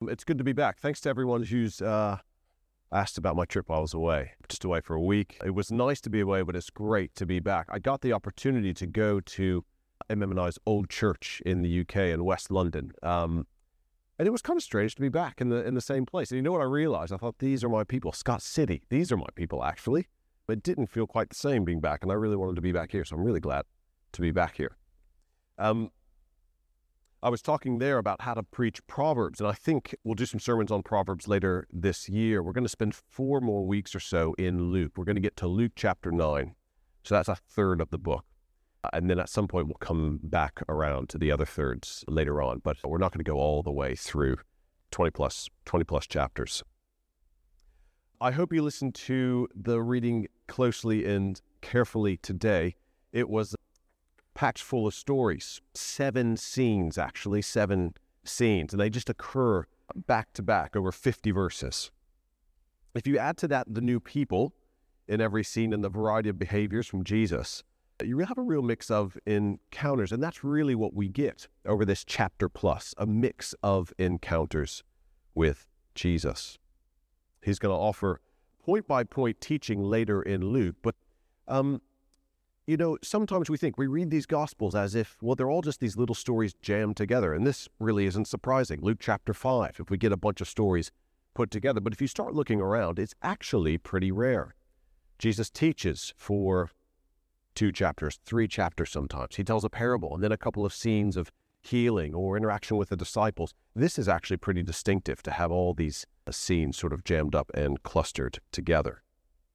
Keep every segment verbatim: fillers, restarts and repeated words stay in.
It's good to be back. Thanks to everyone who's uh, asked about my trip while I was away, just away for a week. It was nice to be away, but it's great to be back. I got the opportunity to go to M M and I's old church in the U K in West London. Um, and it was kind of strange to be back in the in the same place. And you know what I realized? I thought, these are my people. Scott City, these are my people, actually. But it didn't feel quite the same being back, and I really wanted to be back here, so I'm really glad to be back here. Um, I was talking there about how to preach Proverbs, and I think we'll do some sermons on Proverbs later this year. We're going to spend four more weeks or so in Luke. We're going to get to Luke chapter nine, so that's a third of the book. And then at some point we'll come back around to the other thirds later on, but we're not going to go all the way through twenty plus chapters. I hope you listened to the reading closely and carefully today. It was packed full of stories, seven scenes actually, seven scenes, and they just occur back to back over fifty verses. If you add to that the new people in every scene and the variety of behaviors from Jesus, you have a real mix of encounters, and that's really what we get over this chapter plus, a mix of encounters with Jesus. He's going to offer point-by-point teaching later in Luke, but um, you know, sometimes we think, we read these Gospels as if, well, they're all just these little stories jammed together, and this really isn't surprising. Luke chapter five, if we get a bunch of stories put together, but if you start looking around, it's actually pretty rare. Jesus teaches for two chapters, three chapters sometimes. He tells a parable, and then a couple of scenes of healing or interaction with the disciples. This is actually pretty distinctive to have all these scenes sort of jammed up and clustered together.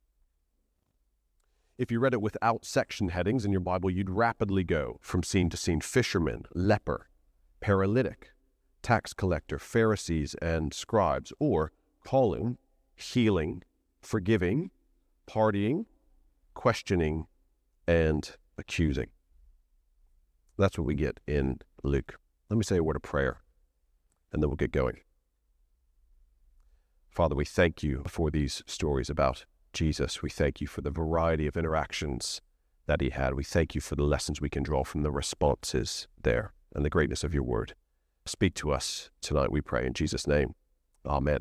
If you read it without section headings in your Bible, you'd rapidly go from scene to scene. Fisherman, leper, paralytic, tax collector, Pharisees and scribes, or calling, healing, forgiving, partying, questioning, and accusing. That's what we get in Luke. Let me say a word of prayer, and then we'll get going. Father, we thank you for these stories about Jesus. We thank you for the variety of interactions that he had. We thank you for the lessons we can draw from the responses there and the greatness of your word. Speak to us tonight, we pray, in Jesus' name. Amen.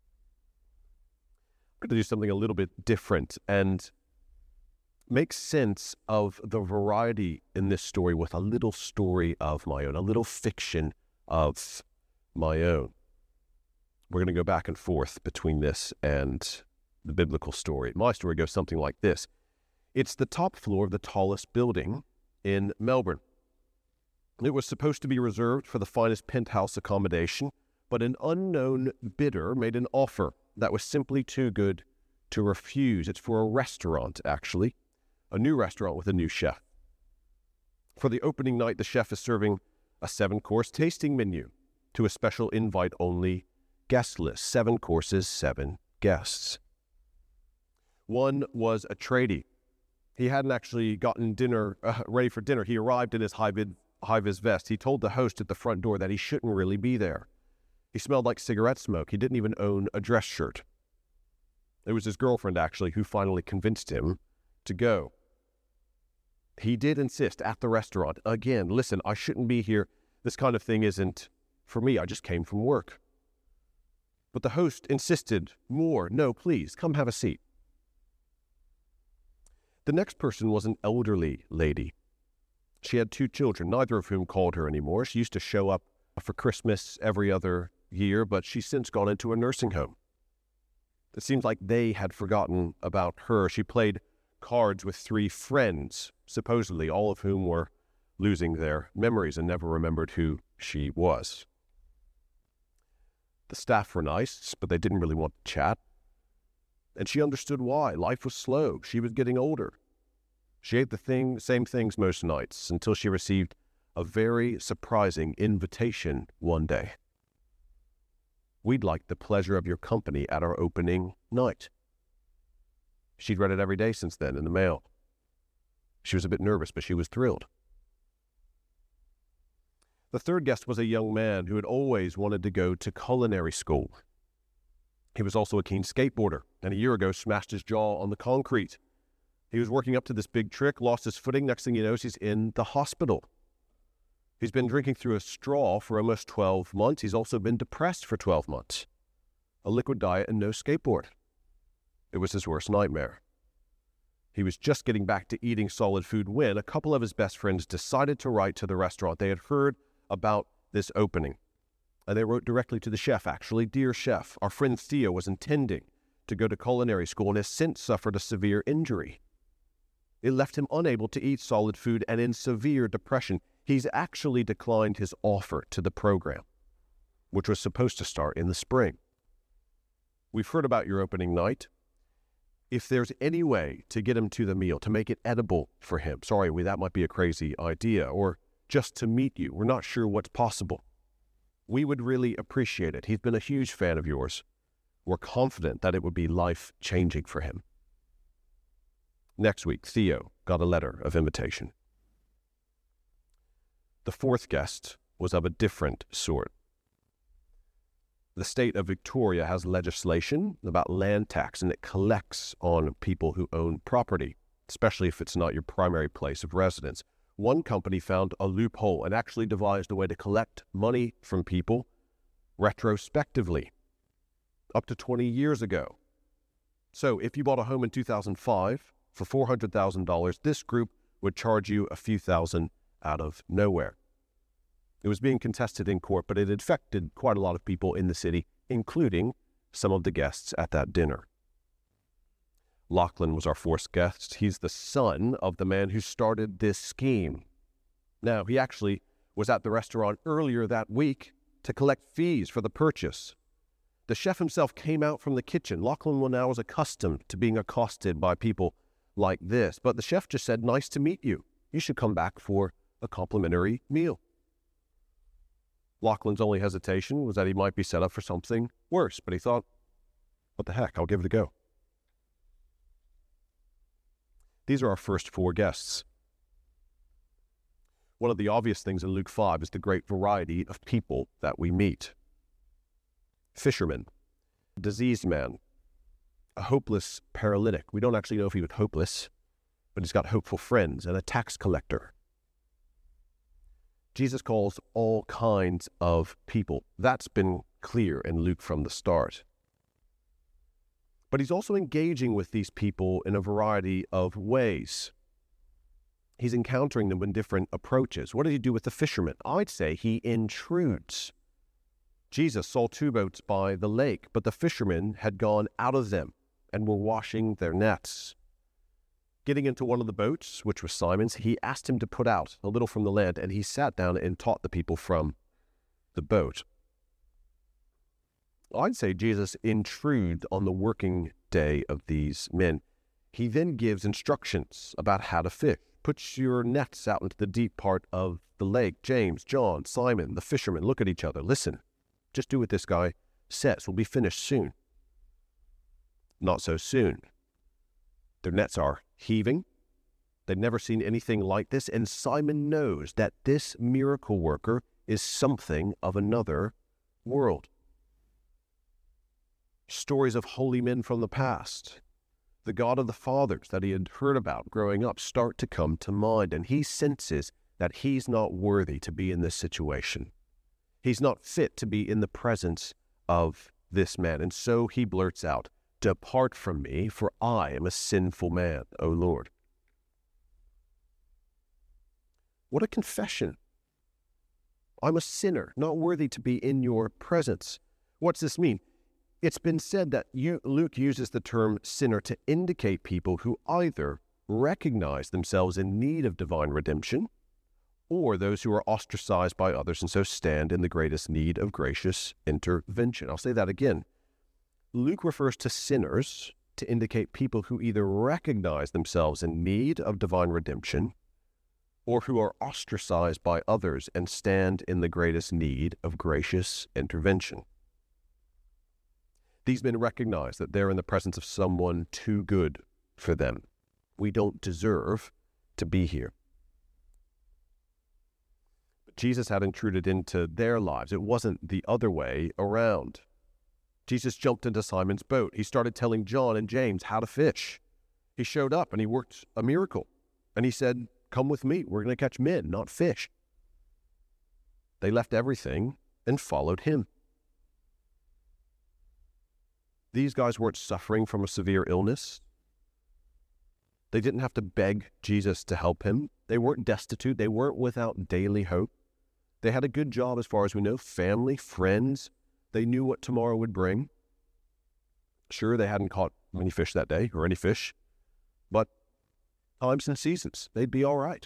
I'm going to do something a little bit different and make sense of the variety in this story with a little story of my own, a little fiction of my own. We're going to go back and forth between this and the biblical story. My story goes something like this. It's the top floor of the tallest building in Melbourne. It was supposed to be reserved for the finest penthouse accommodation, but an unknown bidder made an offer that was simply too good to refuse. It's for a restaurant, actually, a new restaurant with a new chef. For the opening night, the chef is serving a seven-course tasting menu to a special invite-only guest list. Seven courses, seven guests. One was a tradie. He hadn't actually gotten dinner uh, ready for dinner. He arrived in his high-vis, high-vis vest. He told the host at the front door that he shouldn't really be there. He smelled like cigarette smoke. He didn't even own a dress shirt. It was his girlfriend, actually, who finally convinced him to go. He did insist at the restaurant, again, listen, I shouldn't be here. This kind of thing isn't for me. I just came from work. But the host insisted more. No, please, come have a seat. The next person was an elderly lady. She had two children, neither of whom called her anymore. She used to show up for Christmas every other year, but she's since gone into a nursing home. It seems like they had forgotten about her. She played cards with three friends, supposedly all of whom were losing their memories and never remembered who she was. The staff were nice, but they didn't really want to chat. And she understood why. Life was slow. She was getting older. She ate the thing, same things most nights until she received a very surprising invitation one day. We'd like the pleasure of your company at our opening night. She'd read it every day since then in the mail. She was a bit nervous, but she was thrilled. The third guest was a young man who had always wanted to go to culinary school. He was also a keen skateboarder, and a year ago smashed his jaw on the concrete. He was working up to this big trick, lost his footing. Next thing he knows, he's in the hospital. He's been drinking through a straw for almost twelve months. He's also been depressed for twelve months. A liquid diet and no skateboard. It was his worst nightmare. He was just getting back to eating solid food when a couple of his best friends decided to write to the restaurant. They had heard about this opening, and they wrote directly to the chef, actually. Dear chef, our friend Theo was intending to go to culinary school and has since suffered a severe injury. It left him unable to eat solid food and in severe depression. He's actually declined his offer to the program, which was supposed to start in the spring. We've heard about your opening night. If there's any way to get him to the meal, to make it edible for him, sorry, we, that might be a crazy idea, or just to meet you, we're not sure what's possible. We would really appreciate it. He's been a huge fan of yours. We're confident that it would be life-changing for him. Next week, Theo got a letter of invitation. The fourth guest was of a different sort. The state of Victoria has legislation about land tax, and it collects on people who own property, especially if it's not your primary place of residence. One company found a loophole and actually devised a way to collect money from people retrospectively, up to twenty years ago. So if you bought a home in two thousand five for four hundred thousand dollars, this group would charge you a few thousand out of nowhere. It was being contested in court, but it affected quite a lot of people in the city, including some of the guests at that dinner. Lachlan was our fourth guest. He's the son of the man who started this scheme. Now, he actually was at the restaurant earlier that week to collect fees for the purchase. The chef himself came out from the kitchen. Lachlan now was accustomed to being accosted by people like this, but the chef just said, "Nice to meet you. You should come back for a complimentary meal." Lachlan's only hesitation was that he might be set up for something worse, but he thought, what the heck, I'll give it a go. These are our first four guests. One of the obvious things in Luke five is the great variety of people that we meet. Fisherman, a diseased man, a hopeless paralytic. We don't actually know if he was hopeless, but he's got hopeful friends, and a tax collector. Jesus calls all kinds of people. That's been clear in Luke from the start. But he's also engaging with these people in a variety of ways. He's encountering them in different approaches. What did he do with the fishermen? I'd say he intrudes. Jesus saw two boats by the lake, but the fishermen had gone out of them and were washing their nets. Getting into one of the boats, which was Simon's, he asked him to put out a little from the land, and he sat down and taught the people from the boat. I'd say Jesus intrudes on the working day of these men. He then gives instructions about how to fish. Put your nets out into the deep part of the lake. James, John, Simon, the fishermen, look at each other. Listen, just do what this guy says. We'll be finished soon. Not so soon. Their nets are heaving. They've never seen anything like this, and Simon knows that this miracle worker is something of another world. Stories of holy men from the past, the God of the fathers that he had heard about growing up, start to come to mind, and he senses that he's not worthy to be in this situation. He's not fit to be in the presence of this man, and so he blurts out, "Depart from me, for I am a sinful man, O Lord." What a confession. I'm a sinner, not worthy to be in your presence. What's this mean? It's been said that you, Luke uses the term sinner to indicate people who either recognize themselves in need of divine redemption, or those who are ostracized by others and so stand in the greatest need of gracious intervention. I'll say that again. Luke refers to sinners to indicate people who either recognize themselves in need of divine redemption or who are ostracized by others and stand in the greatest need of gracious intervention. These men recognize that they're in the presence of someone too good for them. We don't deserve to be here. But Jesus had intruded into their lives. It wasn't the other way around. Jesus jumped into Simon's boat. He started telling John and James how to fish. He showed up and he worked a miracle. And he said, "Come with me. We're going to catch men, not fish." They left everything and followed him. These guys weren't suffering from a severe illness. They didn't have to beg Jesus to help him. They weren't destitute. They weren't without daily hope. They had a good job as far as we know, family, friends. They knew what tomorrow would bring. Sure, they hadn't caught many fish that day, or any fish, but times and seasons, they'd be all right.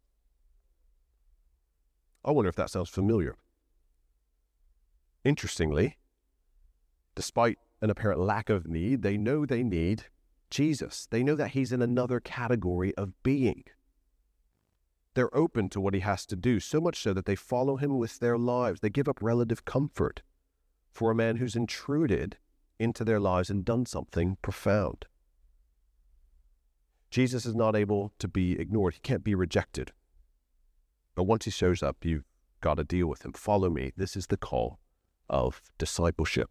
I wonder if that sounds familiar. Interestingly, despite an apparent lack of need, they know they need Jesus. They know that he's in another category of being. They're open to what he has to do, so much so that they follow him with their lives. They give up relative comfort for a man who's intruded into their lives and done something profound. Jesus is not able to be ignored. He can't be rejected. But once he shows up, you've got to deal with him. Follow me. This is the call of discipleship.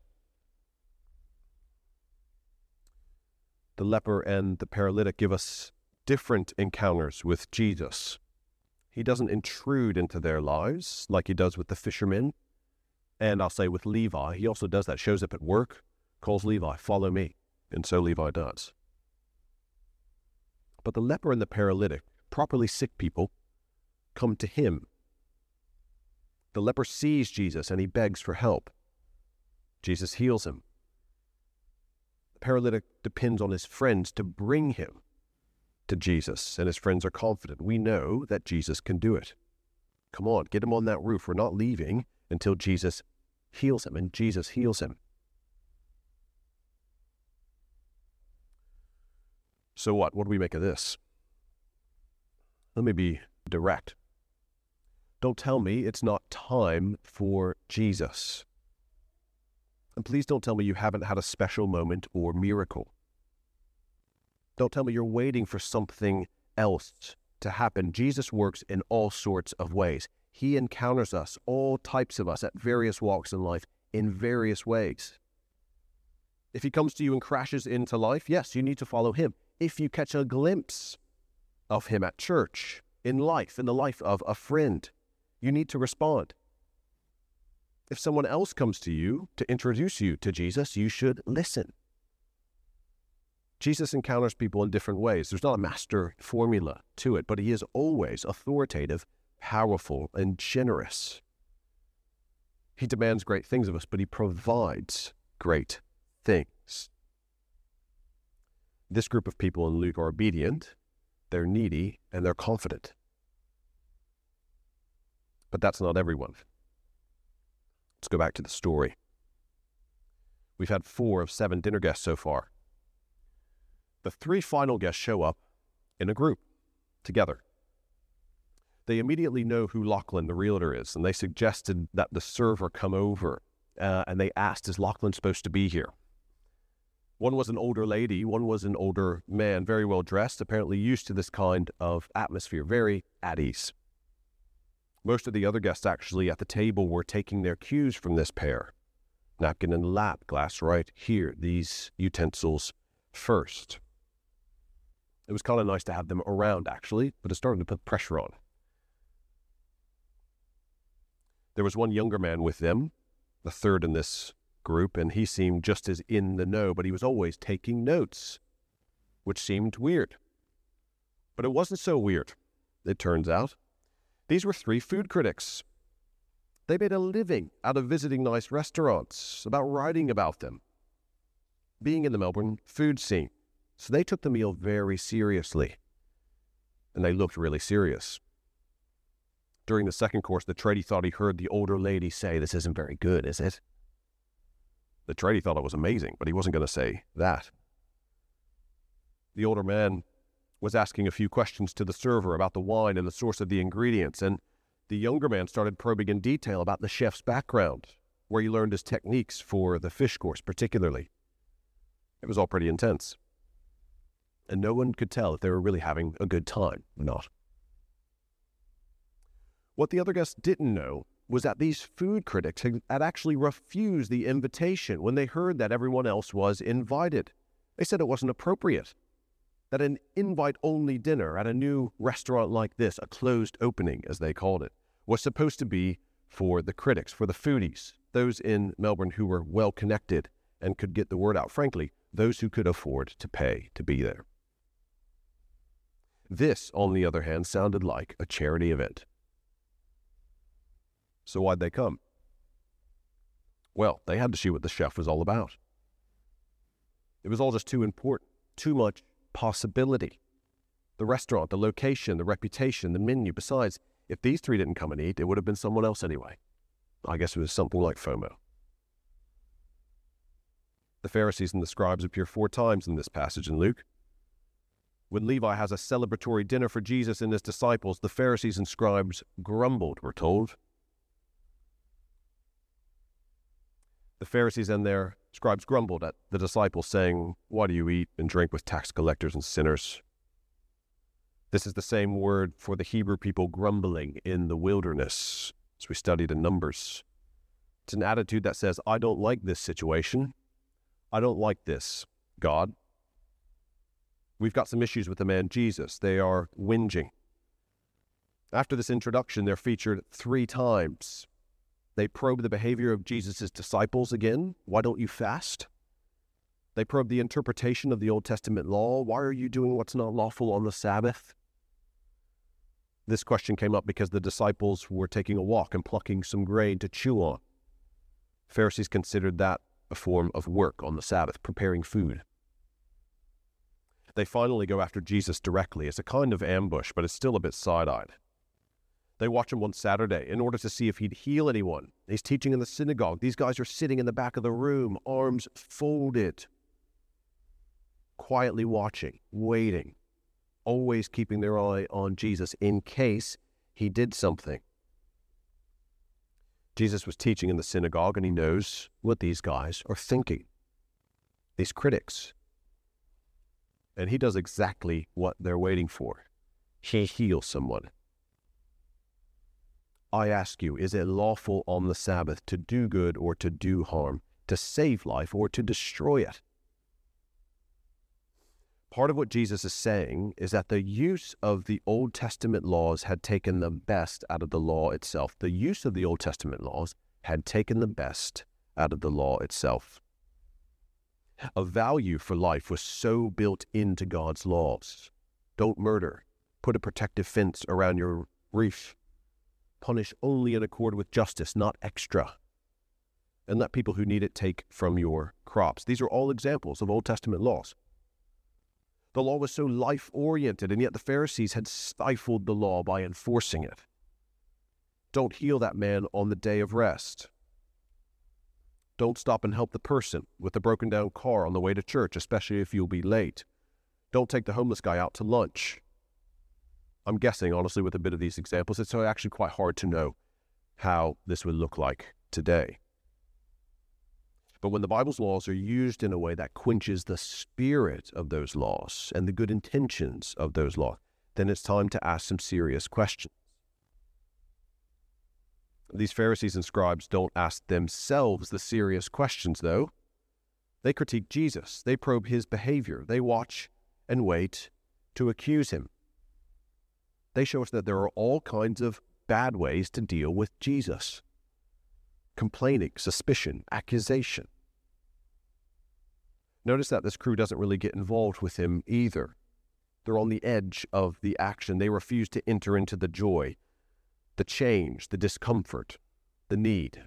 The leper and the paralytic give us different encounters with Jesus. He doesn't intrude into their lives like he does with the fishermen. And I'll say with Levi, he also does that, shows up at work, calls Levi, follow me. And so Levi does. But the leper and the paralytic, properly sick people, come to him. The leper sees Jesus and he begs for help. Jesus heals him. The paralytic depends on his friends to bring him to Jesus, and his friends are confident. We know that Jesus can do it. Come on, get him on that roof. We're not leaving until Jesus heals him, and Jesus heals him. So what? What do we make of this? Let me be direct. Don't tell me it's not time for Jesus. And please don't tell me you haven't had a special moment or miracle. Don't tell me you're waiting for something else to happen. Jesus works in all sorts of ways. He encounters us, all types of us, at various walks in life, in various ways. If he comes to you and crashes into life, yes, you need to follow him. If you catch a glimpse of him at church, in life, in the life of a friend, you need to respond. If someone else comes to you to introduce you to Jesus, you should listen. Jesus encounters people in different ways. There's not a master formula to it, but he is always authoritative, powerful, and generous. He demands great things of us, but he provides great things. This group of people in Luke are obedient, they're needy, and they're confident. But that's not everyone. Let's go back to the story. We've had four of seven dinner guests so far. The three final guests show up in a group, together. They immediately know who Lachlan, the realtor, is, and they suggested that the server come over, uh, and they asked, is Lachlan supposed to be here? One was an older lady, one was an older man, very well dressed, apparently used to this kind of atmosphere, very at ease. Most of the other guests actually at the table were taking their cues from this pair. Napkin in the lap, glass right here, these utensils first. It was kind of nice to have them around, actually, but it started to put pressure on. There was one younger man with them, the third in this group, and he seemed just as in the know, but he was always taking notes, which seemed weird. But it wasn't so weird, it turns out. These were three food critics. They made a living out of visiting nice restaurants, about writing about them, being in the Melbourne food scene. So they took the meal very seriously, and they looked really serious. During the second course, the tradie thought he heard the older lady say, "This isn't very good, is it?" The tradie thought it was amazing, but he wasn't going to say that. The older man was asking a few questions to the server about the wine and the source of the ingredients, and the younger man started probing in detail about the chef's background, where he learned his techniques for the fish course particularly. It was all pretty intense, and no one could tell if they were really having a good time or not. What the other guests didn't know was that these food critics had actually refused the invitation when they heard that everyone else was invited. They said it wasn't appropriate, that an invite-only dinner at a new restaurant like this, a closed opening as they called it, was supposed to be for the critics, for the foodies, those in Melbourne who were well connected and could get the word out. Frankly, those who could afford to pay to be there. This, on the other hand, sounded like a charity event. So why'd they come? Well, they had to see what the chef was all about. It was all just too important, too much possibility. The restaurant, the location, the reputation, the menu. Besides, if these three didn't come and eat, it would have been someone else anyway. I guess it was something like FOMO. The Pharisees and the scribes appear four times in this passage in Luke. When Levi has a celebratory dinner for Jesus and his disciples, the Pharisees and scribes grumbled, we're told. The Pharisees and their scribes grumbled at the disciples, saying, "Why do you eat and drink with tax collectors and sinners?" This is the same word for the Hebrew people grumbling in the wilderness, as we studied in Numbers. It's an attitude that says, I don't like this situation. I don't like this, God. We've got some issues with the man Jesus. They are whinging. After this introduction, they're featured three times. They probe the behavior of Jesus' disciples again. Why don't you fast? They probe the interpretation of the Old Testament law. Why are you doing what's not lawful on the Sabbath? This question came up because the disciples were taking a walk and plucking some grain to chew on. Pharisees considered that a form of work on the Sabbath, preparing food. They finally go after Jesus directly. It's a kind of ambush, but it's still a bit side-eyed. They watch him one Saturday in order to see if he'd heal anyone. He's teaching in the synagogue. These guys are sitting in the back of the room, arms folded, quietly watching, waiting, always keeping their eye on Jesus in case he did something. Jesus was teaching in the synagogue, and he knows what these guys are thinking, these critics. And he does exactly what they're waiting for. He heals someone. I ask you, is it lawful on the Sabbath to do good or to do harm, to save life or to destroy it? Part of what Jesus is saying is that the use of the Old Testament laws had taken the best out of the law itself. The use of the Old Testament laws had taken the best out of the law itself. A value for life was so built into God's laws. Don't murder. Put a protective fence around your reef. Punish only in accord with justice, not extra. And let people who need it take from your crops. These are all examples of Old Testament laws. The law was so life-oriented, and yet the Pharisees had stifled the law by enforcing it. Don't heal that man on the day of rest. Don't stop and help the person with the broken-down car on the way to church, especially if you'll be late. Don't take the homeless guy out to lunch. I'm guessing, honestly, with a bit of these examples, it's actually quite hard to know how this would look like today. But when the Bible's laws are used in a way that quenches the spirit of those laws and the good intentions of those laws, then it's time to ask some serious questions. These Pharisees and scribes don't ask themselves the serious questions, though. They critique Jesus. They probe his behavior. They watch and wait to accuse him. They show us that there are all kinds of bad ways to deal with Jesus. Complaining, suspicion, accusation. Notice that this crew doesn't really get involved with him either. They're on the edge of the action. They refuse to enter into the joy, the change, the discomfort, the need.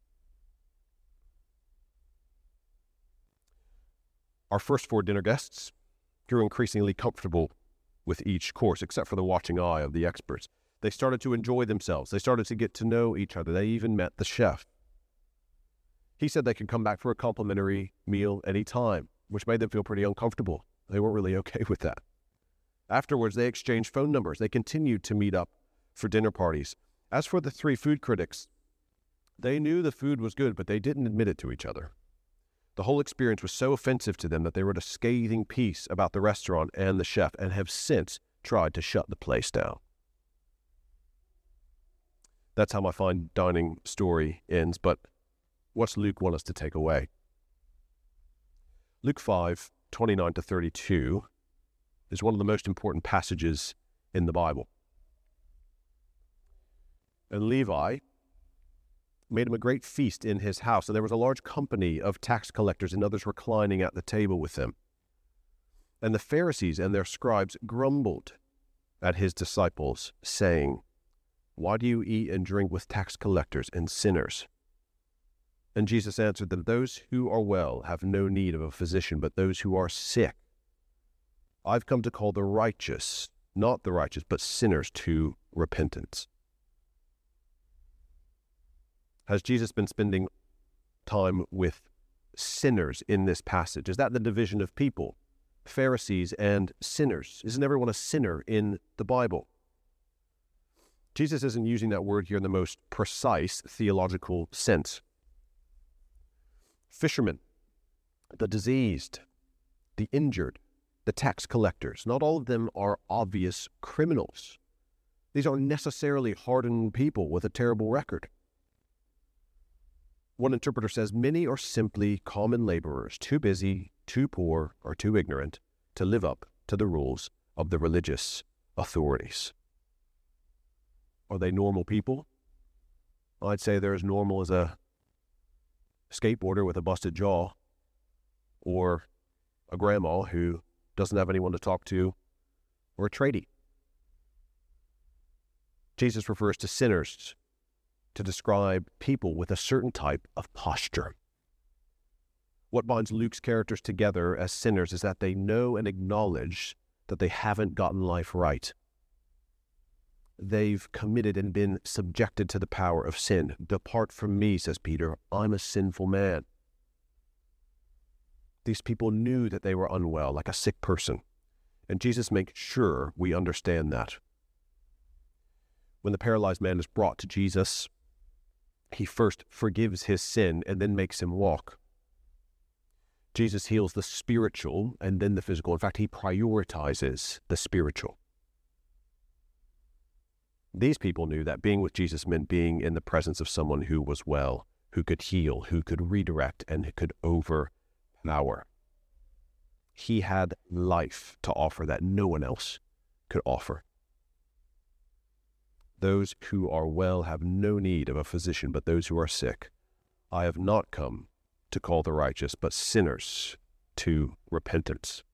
Our first four dinner guests grew increasingly comfortable with each course, except for the watching eye of the experts. They started to enjoy themselves. They started to get to know each other. They even met the chef. He said they could come back for a complimentary meal any time, which made them feel pretty uncomfortable. They weren't really okay with that. Afterwards, they exchanged phone numbers. They continued to meet up for dinner parties. As for the three food critics, they knew the food was good, but they didn't admit it to each other. The whole experience was so offensive to them that they wrote a scathing piece about the restaurant and the chef and have since tried to shut the place down. That's how my fine dining story ends, but what's Luke want us to take away? Luke five, twenty-nine to thirty-two is one of the most important passages in the Bible. And Levi made him a great feast in his house, and there was a large company of tax collectors and others reclining at the table with him. And the Pharisees and their scribes grumbled at his disciples, saying, "Why do you eat and drink with tax collectors and sinners?" And Jesus answered them, "Those who are well have no need of a physician, but those who are sick. I've come to call the righteous, not the righteous, but sinners to repentance." Has Jesus been spending time with sinners in this passage? Is that the division of people? Pharisees and sinners. Isn't everyone a sinner in the Bible? Jesus isn't using that word here in the most precise theological sense. Fishermen, the diseased, the injured, the tax collectors, not all of them are obvious criminals. These aren't necessarily hardened people with a terrible record. One interpreter says, many are simply common laborers, too busy, too poor, or too ignorant to live up to the rules of the religious authorities. Are they normal people? I'd say they're as normal as a skateboarder with a busted jaw, or a grandma who doesn't have anyone to talk to, or a tradie. Jesus refers to sinners to describe people with a certain type of posture. What binds Luke's characters together as sinners is that they know and acknowledge that they haven't gotten life right. They've committed and been subjected to the power of sin. "Depart from me," says Peter, "I'm a sinful man." These people knew that they were unwell, like a sick person, and Jesus makes sure we understand that. When the paralyzed man is brought to Jesus, he first forgives his sin and then makes him walk. Jesus heals the spiritual and then the physical. In fact, he prioritizes the spiritual. These people knew that being with Jesus meant being in the presence of someone who was well, who could heal, who could redirect, and who could overpower. He had life to offer that no one else could offer. Those who are well have no need of a physician, but those who are sick. I have not come to call the righteous, but sinners to repentance.